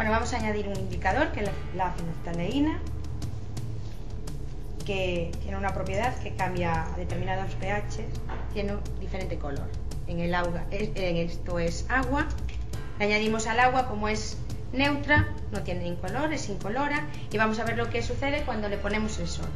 Bueno, vamos a añadir un indicador que es la fenolftaleína, que tiene una propiedad que cambia a determinados pH, tiene diferente color. En el agua, esto es agua, le añadimos al agua, como es neutra, no tiene incolor, es incolora, y vamos a ver lo que sucede cuando le ponemos el sodio.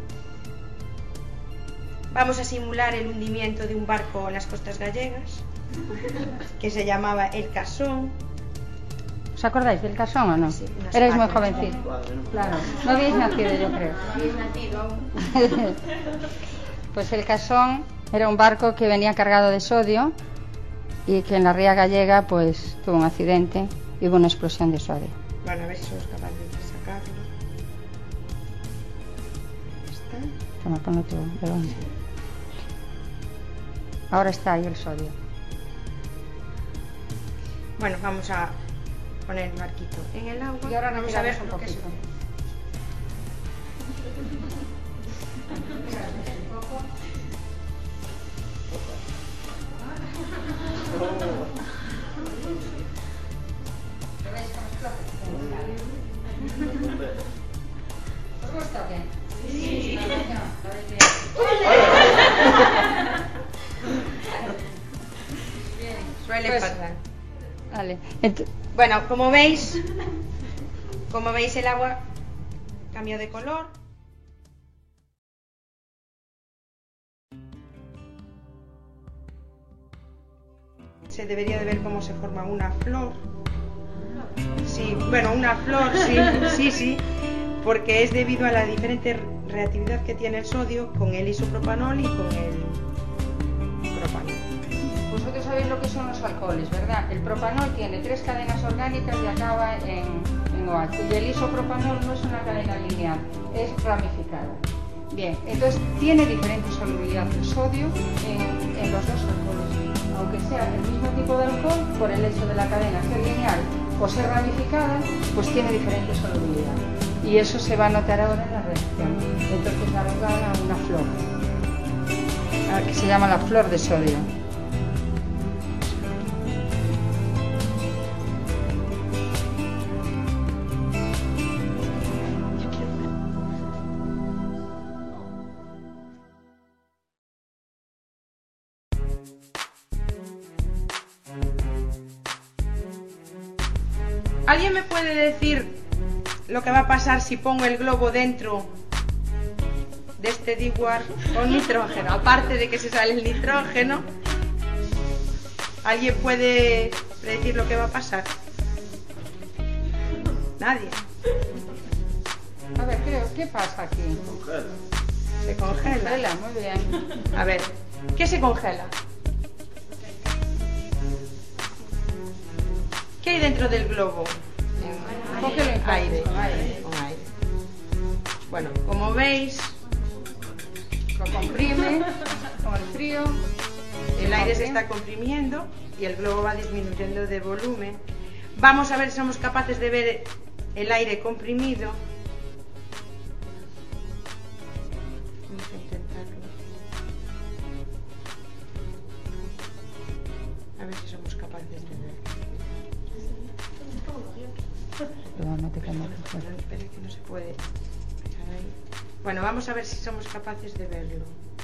Vamos a simular el hundimiento de un barco en las costas gallegas, que se llamaba el Casón. ¿Os acordáis del Casón o no? Sí, erais muy jovencitos. Claro, no habéis nacido, yo creo. No habéis nacido aún. Pues el Casón era un barco que venía cargado de sodio y que en la ría gallega pues tuvo un accidente y hubo una explosión de sodio. Bueno, a ver si somos capaces de sacarlo. Ahí está. Toma, ponlo tú, Begoña. Ahora está ahí el sodio. Bueno, vamos a poner el barquito en el agua. Y ahora vamos a ver un lo que poquito. sucede. ¿Os gusta o qué? Sí. Suele Pues, pasar. Vale. Bueno, como veis el agua cambió de color. Se debería de ver cómo se forma una flor. Sí, bueno, una flor, sí, porque es debido a la diferente reactividad que tiene el sodio con el isopropanol y con el propanol. Vosotros sabéis lo que son los alcoholes, ¿verdad? El propanol tiene 3 cadenas orgánicas y acaba en OH. Y el isopropanol no es una cadena lineal, es ramificada. Bien, entonces tiene diferente solubilidad el sodio en los dos alcoholes. Aunque sea el mismo tipo de alcohol, por el hecho de la cadena ser lineal o ser ramificada, pues tiene diferente solubilidad. Y eso se va a notar ahora en la reacción. Entonces da lugar a una flor, que se llama la flor de sodio. ¿Alguien me puede decir lo que va a pasar si pongo el globo dentro de este Dewar con nitrógeno? Aparte de que se sale el nitrógeno, ¿alguien puede predecir lo que va a pasar? Nadie. A ver, ¿qué pasa aquí? Se congela. Congela, muy bien. A ver, ¿qué se congela? ¿Qué hay dentro del globo? Cógelo en Aire. con aire. Con aire. Bueno, como veis, Lo comprime con el frío. el aire se está comprimiendo y el globo va disminuyendo de volumen. Vamos a ver si somos capaces de ver el aire comprimido. Vamos a intentarlo. A ver si somos capaces de ver. No te cambies. Bueno, espera que no se puede pegar ahí. Bueno, vamos a ver si somos capaces de verlo.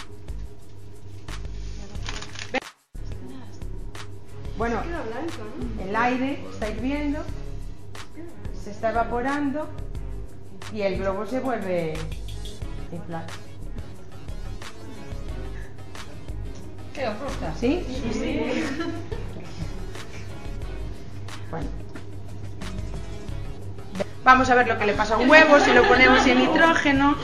Bueno, el aire está hirviendo, se está evaporando y el globo se vuelve a inflar. ¿Qué os gusta? ¿Sí? Sí. Bueno. Vamos a ver lo que le pasa a un huevo si lo ponemos en nitrógeno.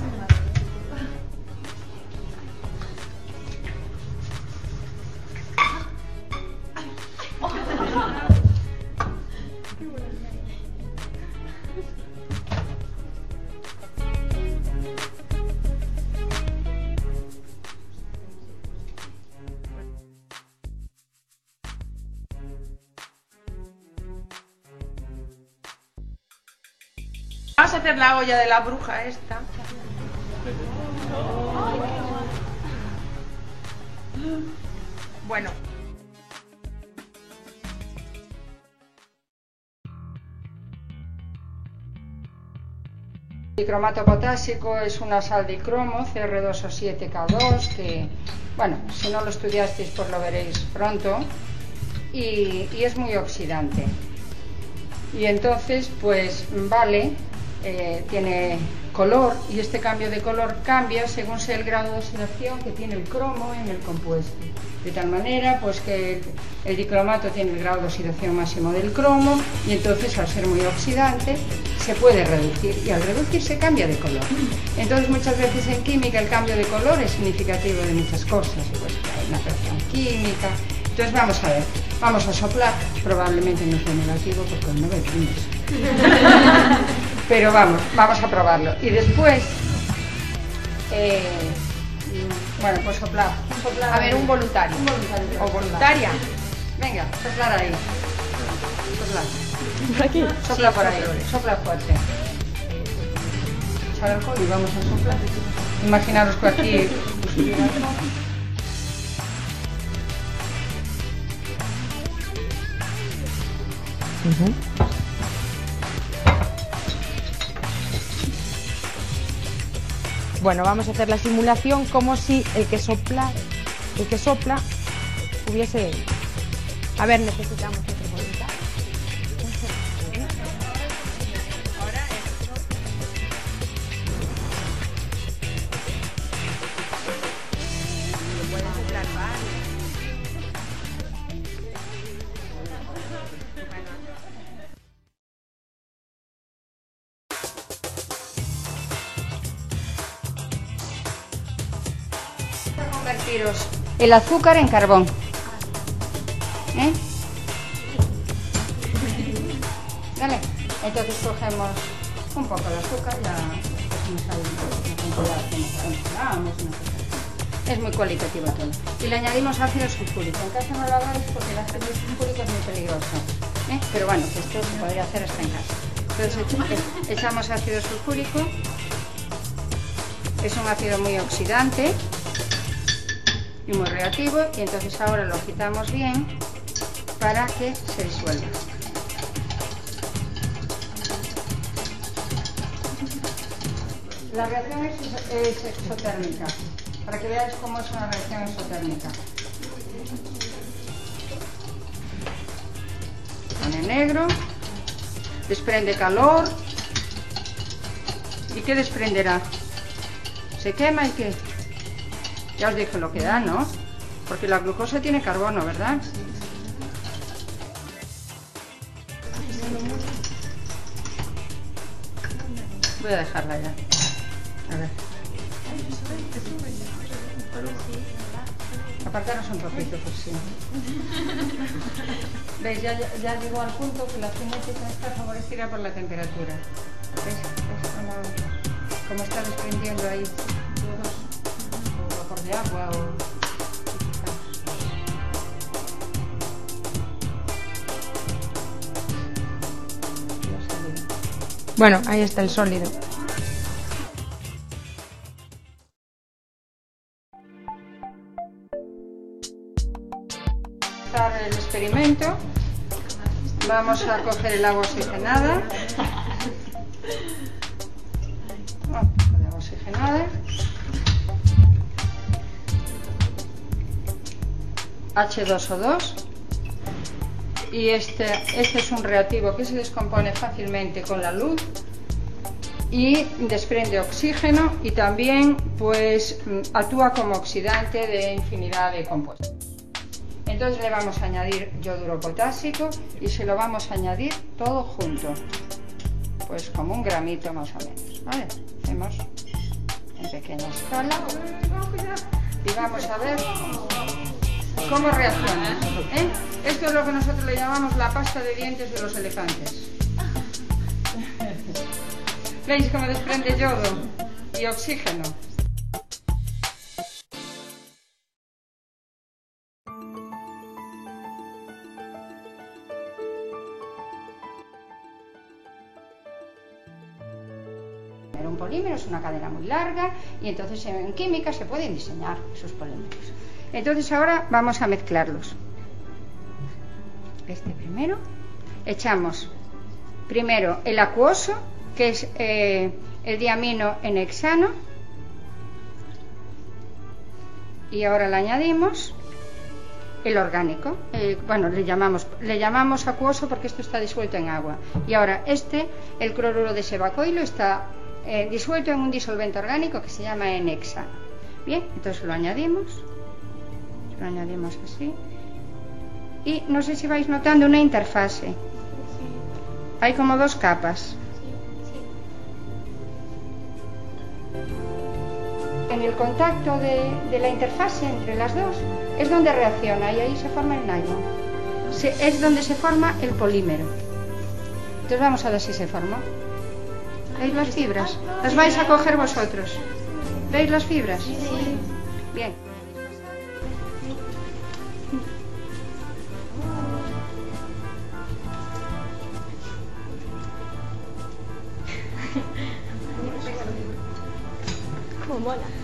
Vamos a hacer la olla de la bruja esta. Bueno. El dicromato potásico es una sal de cromo, Cr2O7K2, que, bueno, si no lo estudiasteis pues lo veréis pronto, y es muy oxidante. Y entonces, pues vale, tiene color, y este cambio de color cambia según sea el grado de oxidación que tiene el cromo en el compuesto. De tal manera pues que el dicromato tiene el grado de oxidación máximo del cromo, y entonces al ser muy oxidante se puede reducir, y al reducirse cambia de color. Entonces muchas veces en química el cambio de color es significativo de muchas cosas, pues hay una reacción química. Entonces vamos a ver, vamos a soplar, probablemente no sea negativo porque no ve. Pero vamos a probarlo. Y después, bueno, pues soplar. A ver, un voluntario. O voluntaria. Venga, soplar ahí. Soplar. ¿Por aquí? Sopla por ahí, sopla fuerte. Echar alcohol y vamos a soplar. Imaginaros que aquí... Bueno, vamos a hacer la simulación como si el que sopla hubiese... A ver, necesitamos otro voluntario. Convertiros el azúcar en carbón. Vale, entonces cogemos un poco de azúcar, ya es muy cualitativo todo. Y le añadimos ácido sulfúrico. En caso no lo hagáis porque el ácido sulfúrico es muy peligroso. Pero bueno, que esto se podría hacer hasta en casa. Entonces echamos ácido sulfúrico. Es un ácido muy oxidante y muy reactivo, y entonces ahora lo agitamos bien para que se disuelva. La reacción es exotérmica, para que veáis cómo es una reacción exotérmica. Pone negro, desprende calor. ¿Y qué desprenderá? ¿Se quema y qué? Ya os dije lo que da, ¿no? Porque la glucosa tiene carbono, ¿verdad? Voy a dejarla ya. A ver. Apartaros un poquito, por si. ¿Veis? Ya llegó al punto que la cinética está favorecida por la temperatura. ¿Veis? Como está desprendiendo ahí vapor de agua o... Bueno, ahí está el sólido. Para el experimento vamos a coger el agua oxigenada. El agua oxigenada. H2O2. Y este es un reactivo que se descompone fácilmente con la luz y desprende oxígeno, y también pues actúa como oxidante de infinidad de compuestos. Entonces le vamos a añadir yoduro potásico y se lo vamos a añadir todo junto, pues como un gramito más o menos, ¿vale? Hacemos en pequeña escala y vamos a ver cómo reacciona. Esto es lo que nosotros le llamamos la pasta de dientes de los elefantes. ¿Veis cómo desprende yodo y oxígeno? Un polímero es una cadena muy larga, y entonces en química se pueden diseñar esos polímeros. Entonces ahora vamos a mezclarlos. Este primero, echamos primero el acuoso, que es el diamino en hexano y ahora le añadimos el orgánico. Bueno, le llamamos acuoso porque esto está disuelto en agua. Y ahora el cloruro de sebacoilo está disuelto en un disolvente orgánico que se llama N-hexano. Bien, entonces lo añadimos así. Y no sé si vais notando una interfase. Hay como dos capas. En el contacto de la interfase entre las dos es donde reacciona y ahí se forma el nylon. Es donde se forma el polímero. Entonces vamos a ver si se formó. ¿Veis las fibras? Las vais a coger vosotros. ¿Veis las fibras? Sí. Bien. Como mola.